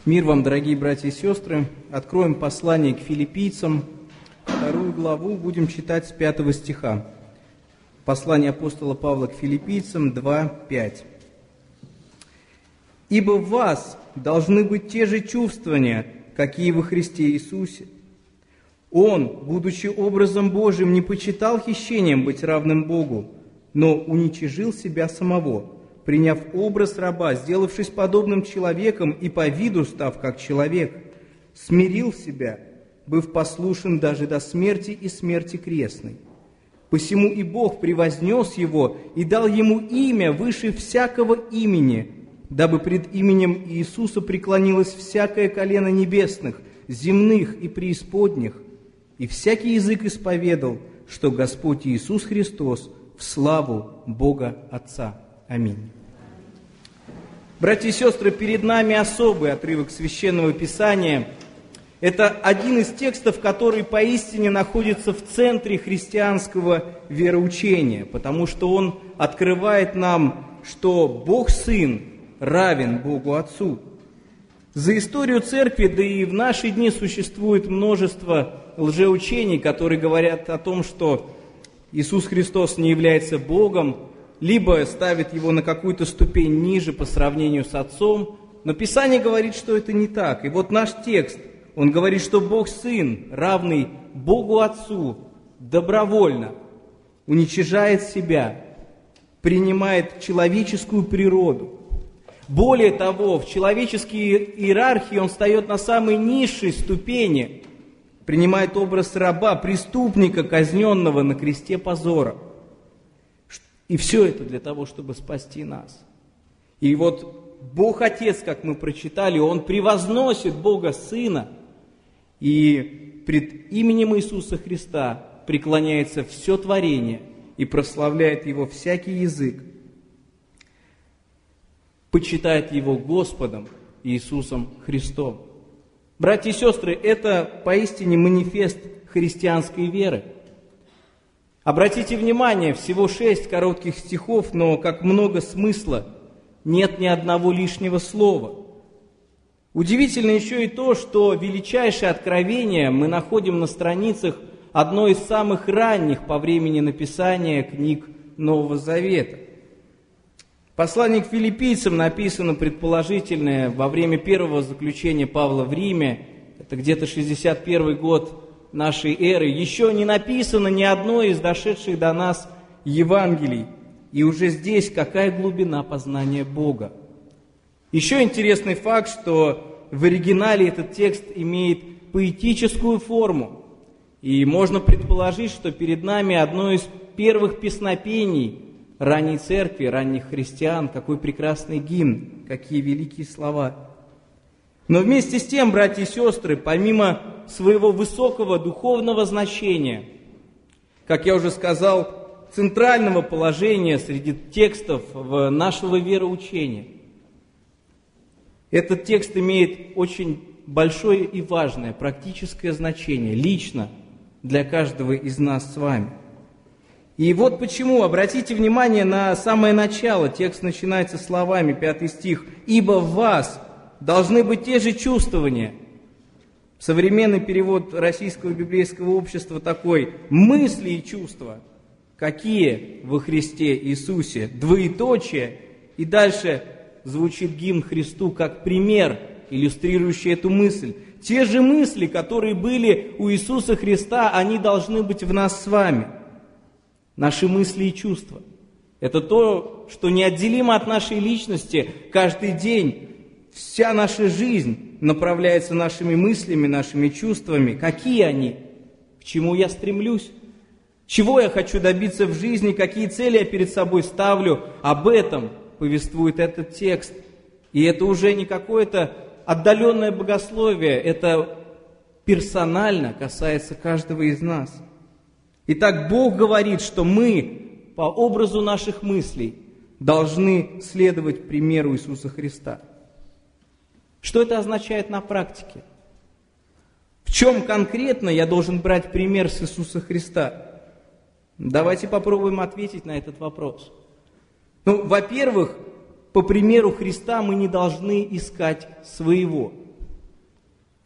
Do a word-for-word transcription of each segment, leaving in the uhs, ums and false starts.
Мир вам, дорогие братья и сестры. Откроем послание к филиппийцам, вторую главу, будем читать с пятого стиха. Послание апостола Павла к филиппийцам два пять. «Ибо в вас должны быть те же чувствования, какие во Христе Иисусе. Он, будучи образом Божиим, не почитал хищением быть равным Богу, но уничижил себя самого, приняв образ раба, сделавшись подобным человеком и по виду став как человек, смирил себя, быв послушен даже до смерти и смерти крестной. Посему и Бог превознес его и дал ему имя выше всякого имени, дабы пред именем Иисуса преклонилось всякое колено небесных, земных и преисподних, и всякий язык исповедал, что Господь Иисус Христос в славу Бога Отца. Аминь». Братья и сестры, перед нами особый отрывок Священного Писания. Это один из текстов, который поистине находится в центре христианского вероучения, потому что он открывает нам, что Бог Сын равен Богу Отцу. За историю Церкви, да и в наши дни существует множество лжеучений, которые говорят о том, что Иисус Христос не является Богом, либо ставит его на какую-то ступень ниже по сравнению с Отцом. Но Писание говорит, что это не так. И вот наш текст, он говорит, что Бог Сын, равный Богу Отцу, добровольно уничижает себя, принимает человеческую природу. Более того, в человеческой иерархии он встает на самой низшей ступени, принимает образ раба, преступника, казненного на кресте позора. И все это для того, чтобы спасти нас. И вот Бог Отец, как мы прочитали, Он превозносит Бога Сына, и пред именем Иисуса Христа преклоняется все творение и прославляет Его всякий язык, почитает Его Господом Иисусом Христом. Братья и сестры, это поистине манифест христианской веры. Обратите внимание, всего шесть коротких стихов, но как много смысла, нет ни одного лишнего слова. Удивительно еще и то, что величайшее откровение мы находим на страницах одной из самых ранних по времени написания книг Нового Завета. Послание к филиппийцам написано предположительно во время первого заключения Павла в Риме, это где-то шестьдесят первый год нашей эры, еще не написано ни одно из дошедших до нас Евангелий. И уже здесь какая глубина познания Бога. Еще интересный факт, что в оригинале этот текст имеет поэтическую форму. И можно предположить, что перед нами одно из первых песнопений ранней церкви, ранних христиан. Какой прекрасный гимн, какие великие слова. Но вместе с тем, братья и сестры, помимо своего высокого духовного значения, как я уже сказал, центрального положения среди текстов нашего вероучения, этот текст имеет очень большое и важное практическое значение, лично для каждого из нас с вами. И вот почему, обратите внимание на самое начало, текст начинается словами, пятый стих, «Ибо в вас должны быть те же чувствования». Современный перевод Российского библейского общества такой: «Мысли и чувства, какие во Христе Иисусе», двоеточие, и дальше звучит гимн Христу как пример, иллюстрирующий эту мысль. Те же мысли, которые были у Иисуса Христа, они должны быть в нас с вами. Наши мысли и чувства. Это то, что неотделимо от нашей личности каждый день. Вся наша жизнь направляется нашими мыслями, нашими чувствами. Какие они? К чему я стремлюсь? Чего я хочу добиться в жизни? Какие цели я перед собой ставлю? Об этом повествует этот текст. И это уже не какое-то отдаленное богословие. Это персонально касается каждого из нас. Итак, Бог говорит, что мы по образу наших мыслей должны следовать примеру Иисуса Христа. Что это означает на практике? В чем конкретно я должен брать пример с Иисуса Христа? Давайте попробуем ответить на этот вопрос. Ну, во-первых, по примеру Христа мы не должны искать своего.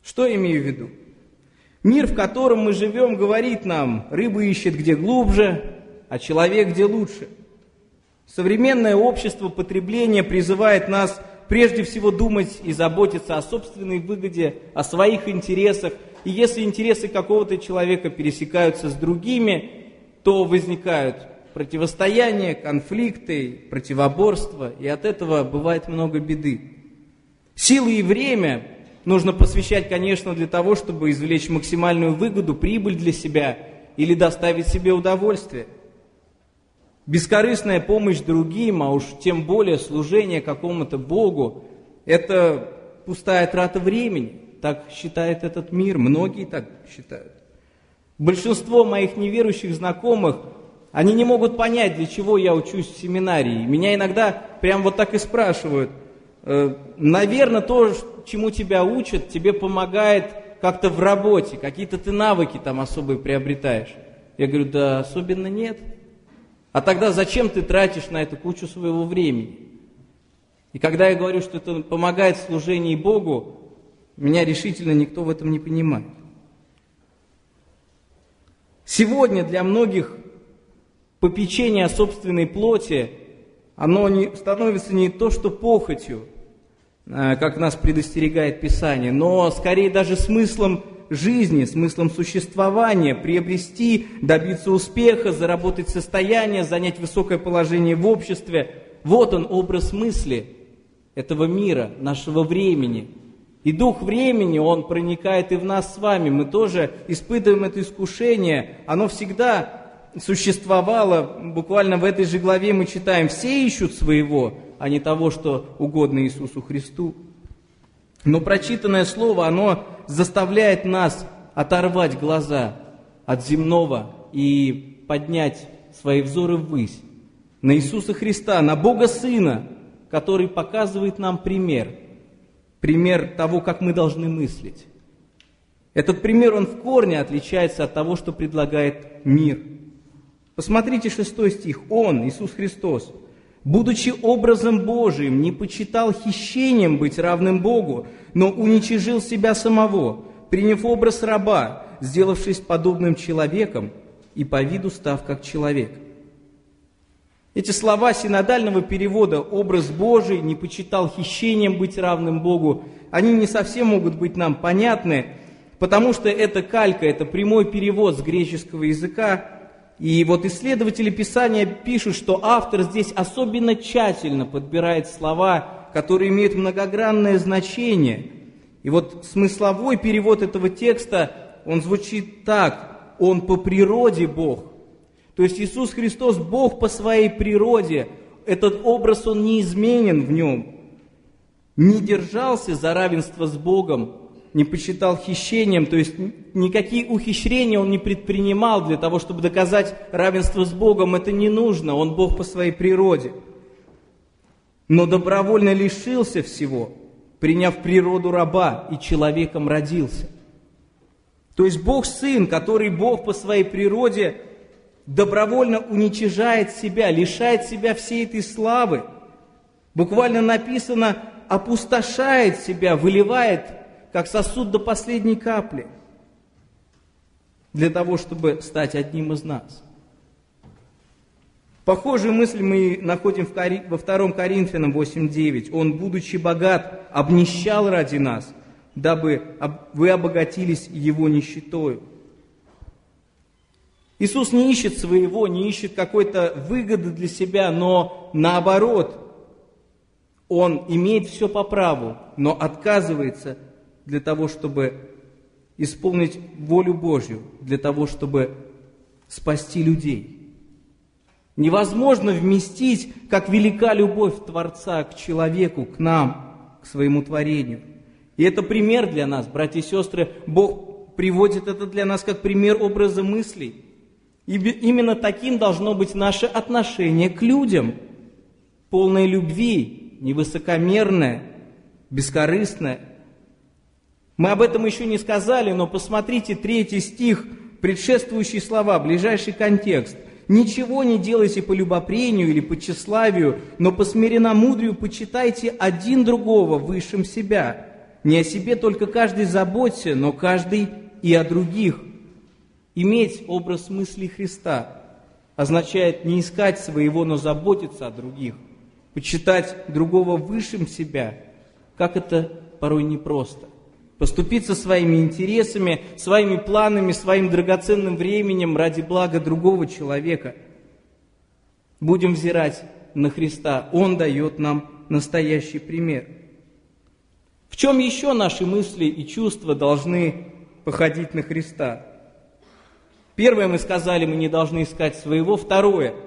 Что я имею в виду? Мир, в котором мы живем, говорит нам: рыба ищет где глубже, а человек где лучше. Современное общество потребления призывает нас прежде всего думать и заботиться о собственной выгоде, о своих интересах. И если интересы какого-то человека пересекаются с другими, то возникают противостояния, конфликты, противоборства, и от этого бывает много беды. Силы и время нужно посвящать, конечно, для того, чтобы извлечь максимальную выгоду, прибыль для себя или доставить себе удовольствие. Бескорыстная помощь другим, а уж тем более служение какому-то Богу, это пустая трата времени. Так считает этот мир, многие так считают. Большинство моих неверующих знакомых, они не могут понять, для чего я учусь в семинарии. Меня иногда прям вот так и спрашивают: э, наверное, то, чему тебя учат, тебе помогает как-то в работе, какие-то ты навыки там особые приобретаешь. Я говорю: да особенно нет. А тогда зачем ты тратишь на это кучу своего времени? И когда я говорю, что это помогает в служении Богу, меня решительно никто в этом не понимает. Сегодня для многих попечение о собственной плоти, оно не, становится не то, что похотью, как нас предостерегает Писание, но скорее даже смыслом жизни, смыслом существования, приобрести, добиться успеха, заработать состояние, занять высокое положение в обществе. Вот он, образ мысли этого мира, нашего времени. И дух времени, он проникает и в нас с вами. Мы тоже испытываем это искушение. Оно всегда существовало. Буквально в этой же главе мы читаем: все ищут своего, а не того, что угодно Иисусу Христу. Но прочитанное слово, оно заставляет нас оторвать глаза от земного и поднять свои взоры ввысь, на Иисуса Христа, на Бога Сына, который показывает нам пример, пример того, как мы должны мыслить. Этот пример, он в корне отличается от того, что предлагает мир. Посмотрите шестой стих. Он, Иисус Христос, будучи образом Божиим, не почитал хищением быть равным Богу, но уничижил себя самого, приняв образ раба, сделавшись подобным человеком и по виду став как человек. Эти слова синодального перевода «образ Божий», «не почитал хищением быть равным Богу», они не совсем могут быть нам понятны, потому что это калька, это прямой перевод с греческого языка. И вот исследователи Писания пишут, что автор здесь особенно тщательно подбирает слова, которые имеют многогранное значение. И вот смысловой перевод этого текста, он звучит так: «Он по природе Бог». То есть Иисус Христос Бог по своей природе. Этот образ, он неизменен в нем. Не держался за равенство с Богом, не почитал хищением, то есть никакие ухищрения он не предпринимал для того, чтобы доказать равенство с Богом. Это не нужно, он Бог по своей природе. Но добровольно лишился всего, приняв природу раба, и человеком родился. То есть Бог Сын, который Бог по своей природе, добровольно уничижает себя, лишает себя всей этой славы. Буквально написано, опустошает себя, выливает как сосуд до последней капли, для того, чтобы стать одним из нас. Похожую мысль мы находим в Кори... во втором Коринфянам восемь девять. «Он, будучи богат, обнищал ради нас, дабы вы обогатились его нищетою». Иисус не ищет своего, не ищет какой-то выгоды для себя, но наоборот, Он имеет все по праву, но отказывается для того, чтобы исполнить волю Божью, для того, чтобы спасти людей. Невозможно вместить, как велика любовь Творца к человеку, к нам, к своему творению. И это пример для нас, братья и сестры. Бог приводит это для нас как пример образа мыслей. И именно таким должно быть наше отношение к людям. Полное любви, невысокомерное, бескорыстное. Мы об этом еще не сказали, но посмотрите третий стих, предшествующие слова, ближайший контекст. «Ничего не делайте по любопрению или по тщеславию, но по смиренномудрию почитайте один другого высшим себя. Не о себе только каждый заботься, но каждый и о других. Иметь образ мыслей Христа означает не искать своего, но заботиться о других, почитать другого высшим себя, как это порой непросто. Поступиться своими интересами, своими планами, своим драгоценным временем ради блага другого человека. Будем взирать на Христа. Он дает нам настоящий пример. В чем еще наши мысли и чувства должны походить на Христа? Первое, мы сказали, мы не должны искать своего. Второе,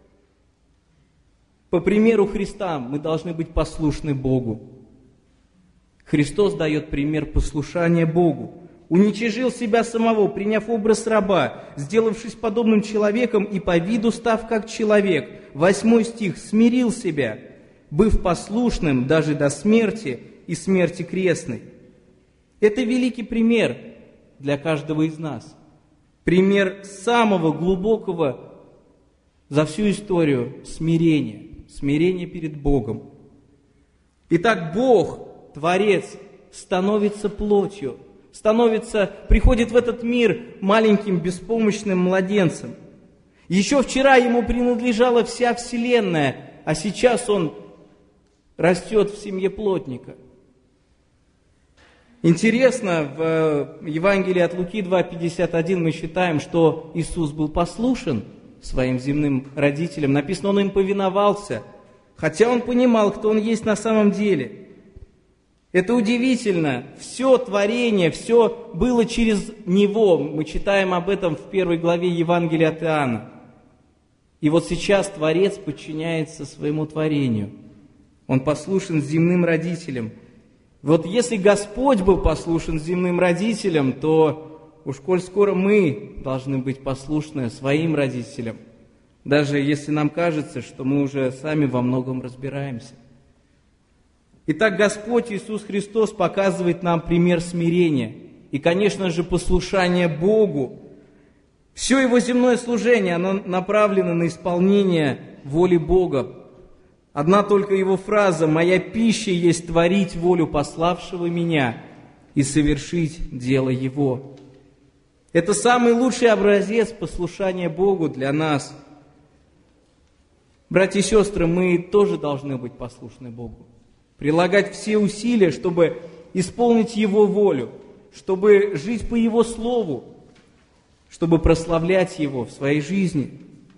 по примеру Христа мы должны быть послушны Богу. Христос дает пример послушания Богу. Уничижил себя самого, приняв образ раба, сделавшись подобным человеком и по виду став как человек. Восьмой стих. Смирил себя, быв послушным даже до смерти и смерти крестной. Это великий пример для каждого из нас. Пример самого глубокого за всю историю смирения. Смирение перед Богом. Итак, Бог, Творец, становится плотью, становится, приходит в этот мир маленьким беспомощным младенцем. Еще вчера ему принадлежала вся вселенная, а сейчас он растет в семье плотника. Интересно, в Евангелии от Луки два пятьдесят один мы считаем, что Иисус был послушен своим земным родителям. Написано, он им повиновался, хотя он понимал, кто он есть на самом деле. Это удивительно. Все творение, все было через Него. Мы читаем об этом в первой главе Евангелия от Иоанна. И вот сейчас Творец подчиняется своему творению. Он послушен земным родителям. Вот если Господь был послушен земным родителям, то уж коль скоро мы должны быть послушны своим родителям, даже если нам кажется, что мы уже сами во многом разбираемся. Итак, Господь Иисус Христос показывает нам пример смирения и, конечно же, послушания Богу. Все Его земное служение, оно направлено на исполнение воли Бога. Одна только Его фраза: «Моя пища есть творить волю пославшего Меня и совершить дело Его». Это самый лучший образец послушания Богу для нас. Братья и сестры, мы тоже должны быть послушны Богу. Прилагать все усилия, чтобы исполнить Его волю, чтобы жить по Его Слову, чтобы прославлять Его в своей жизни.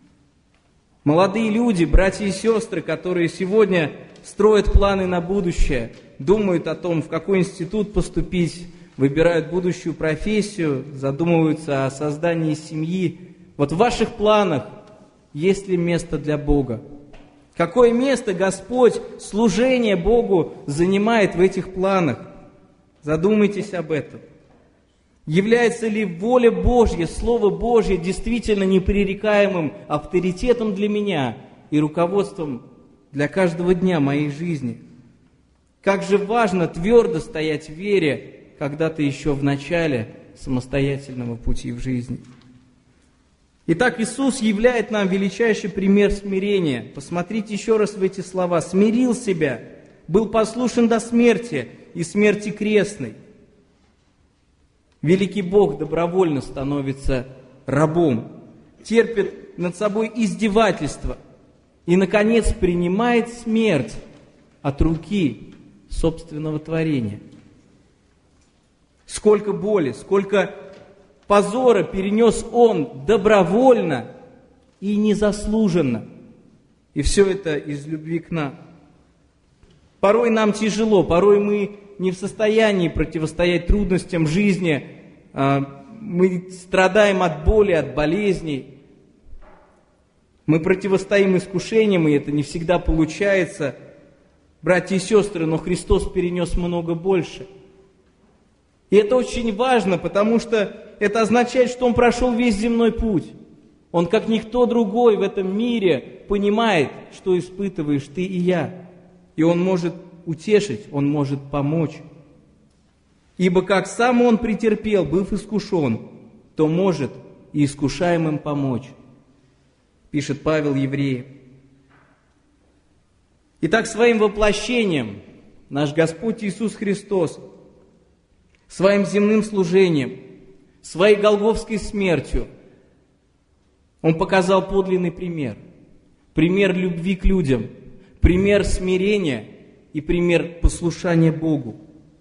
Молодые люди, братья и сестры, которые сегодня строят планы на будущее, думают о том, в какой институт поступить, выбирают будущую профессию, задумываются о создании семьи. Вот в ваших планах есть ли место для Бога? Какое место Господь, служение Богу занимает в этих планах? Задумайтесь об этом. Является ли воля Божья, Слово Божье действительно непререкаемым авторитетом для меня и руководством для каждого дня моей жизни? Как же важно твердо стоять в вере, когда ты еще в начале самостоятельного пути в жизни. Итак, Иисус являет нам величайший пример смирения. Посмотрите еще раз в эти слова. «Смирил себя, был послушен до смерти и смерти крестной». Великий Бог добровольно становится рабом, терпит над собой издевательство и, наконец, принимает смерть от руки собственного творения. Сколько боли, сколько позора перенес Он добровольно и незаслуженно. И все это из любви к нам. Порой нам тяжело, порой мы не в состоянии противостоять трудностям жизни. Мы страдаем от боли, от болезней. Мы противостоим искушениям, и это не всегда получается. Братья и сестры, но Христос перенес много больше. И это очень важно, потому что это означает, что Он прошел весь земной путь. Он, как никто другой в этом мире, понимает, что испытываешь ты и я. И Он может утешить, Он может помочь. Ибо как сам Он претерпел, быв искушен, то может и искушаемым помочь, пишет Павел Евреям. Итак, своим воплощением наш Господь Иисус Христос своим земным служением, своей голгофской смертью Он показал подлинный пример. Пример любви к людям, пример смирения и пример послушания Богу.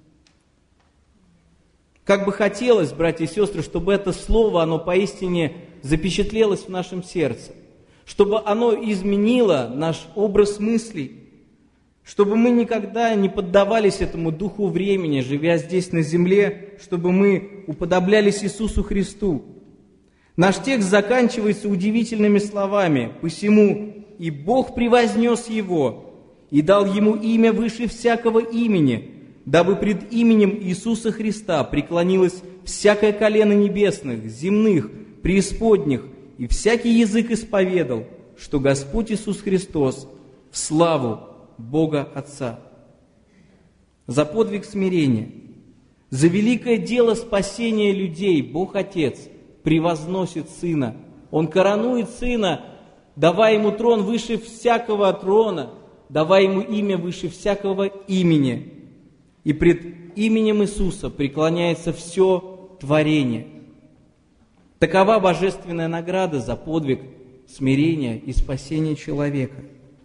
Как бы хотелось, братья и сестры, чтобы это слово, оно поистине запечатлелось в нашем сердце, чтобы оно изменило наш образ мыслей, чтобы мы никогда не поддавались этому духу времени, живя здесь на земле, чтобы мы уподоблялись Иисусу Христу. Наш текст заканчивается удивительными словами: «Посему и Бог превознес его и дал ему имя выше всякого имени, дабы пред именем Иисуса Христа преклонилось всякое колено небесных, земных, преисподних, и всякий язык исповедал, что Господь Иисус Христос в славу Бога Отца». За подвиг смирения, за великое дело спасения людей Бог Отец превозносит Сына. Он коронует Сына, давая Ему трон выше всякого трона, давая Ему имя выше всякого имени. И пред именем Иисуса преклоняется все творение. Такова божественная награда за подвиг смирения и спасения человека.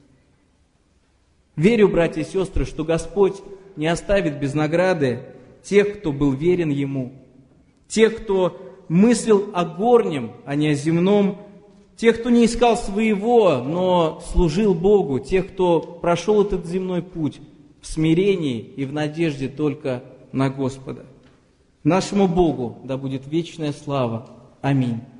Верю, братья и сестры, что Господь не оставит без награды тех, кто был верен Ему, тех, кто мыслил о горнем, а не о земном, тех, кто не искал своего, но служил Богу, тех, кто прошел этот земной путь в смирении и в надежде только на Господа. Нашему Богу да будет вечная слава. Аминь.